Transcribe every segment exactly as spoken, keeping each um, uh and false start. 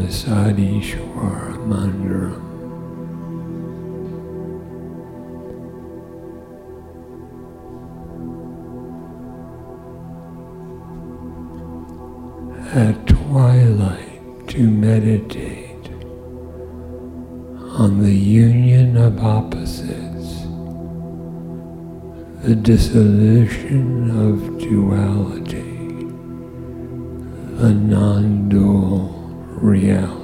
Sadishwara Mandiram. At twilight, to meditate on the union of opposites, the dissolution of duality, the non-dual reality.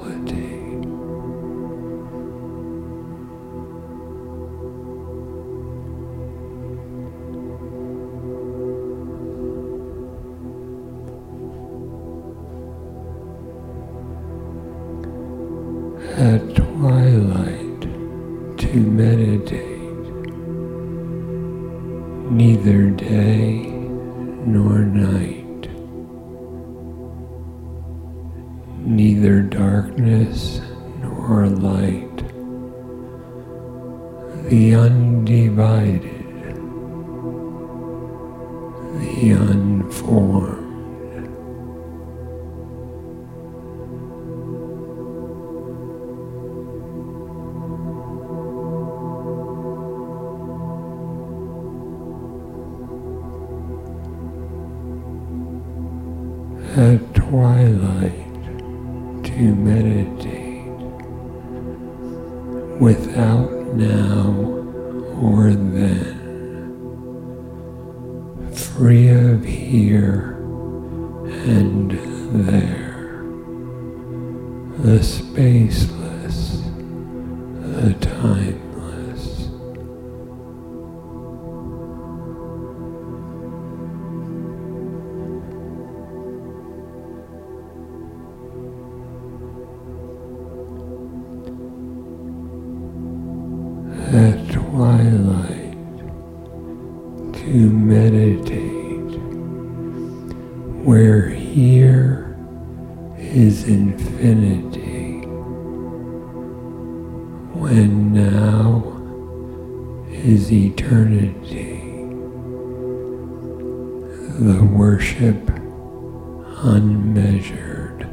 At twilight, to meditate, neither day nor night, neither darkness nor light, the undivided, the unformed. At twilight, to meditate without now or then, free of here and there, the spaceless, the timeless. At twilight, to meditate where here is infinity, when now is eternity, the worship unmeasured.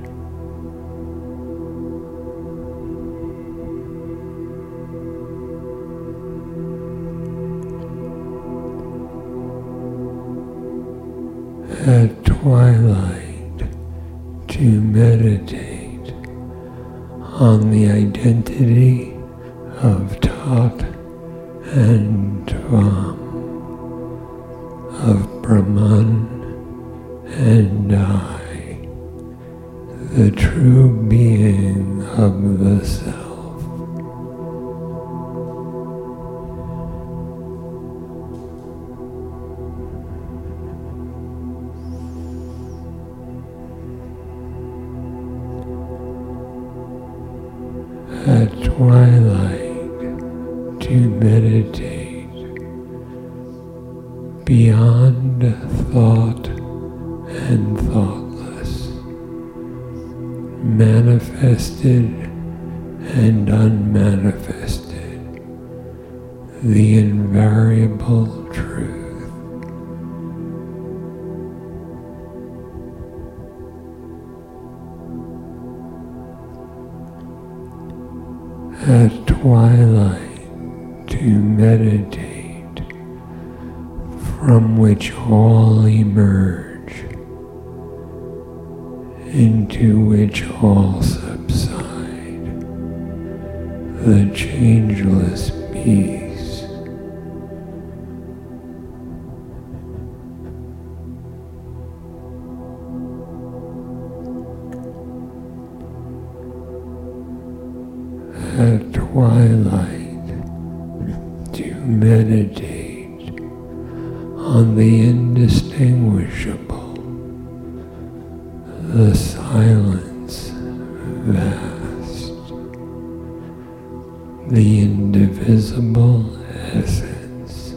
At twilight, to meditate on the identity of Tat and Tvam, of Brahman and I, the true being of the Self. At twilight, to meditate beyond thought and thoughtless, manifested and unmanifested, the invariable truth. At twilight, to meditate, from which all emerge, into which all subside, the changeless peace. At twilight, to meditate on the indistinguishable, the silence vast, the indivisible essence.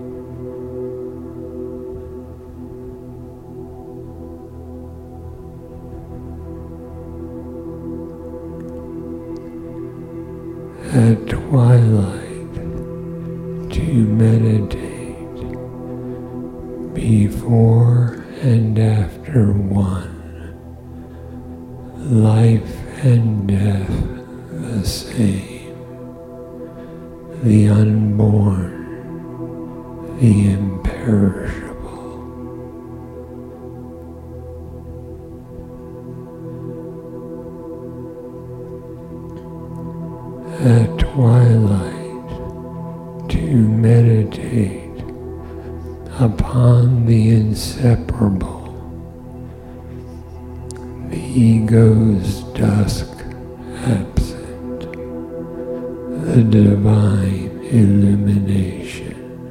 At twilight, to meditate before and after one, life and death the same, the unborn, the imperishable. At twilight, to meditate upon the inseparable, the ego's dusk absent, the divine illumination.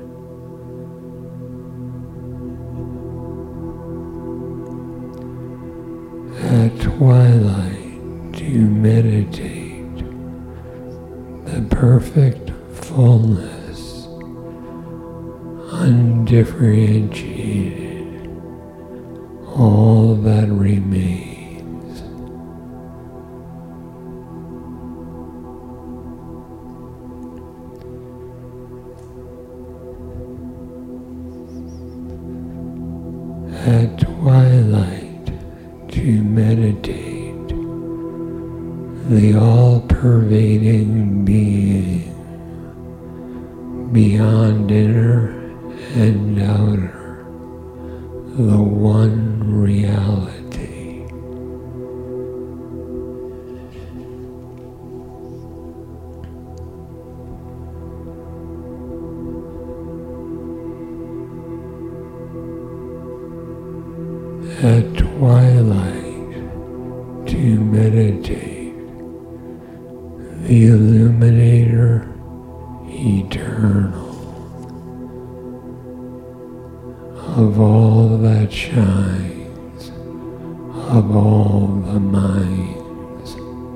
At twilight, to meditate the perfect fullness, undifferentiated, all that remains. At twilight, to meditate the all-pervading being, beyond inner and outer, the one reality. At twilight, to meditate the illuminator eternal of all that shines, of all the minds.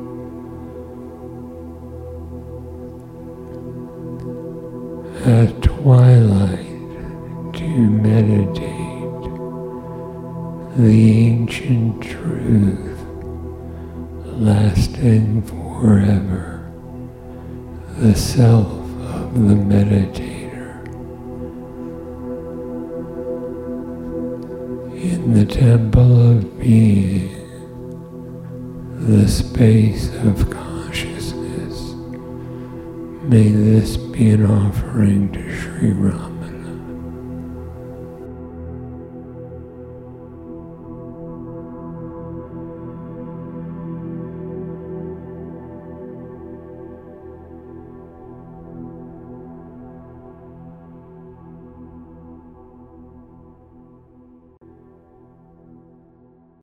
At twilight, to meditate the ancient truth lasting forever, the self of the meditator. In the temple of being, the space of consciousness, may this be an offering to Sri Rama.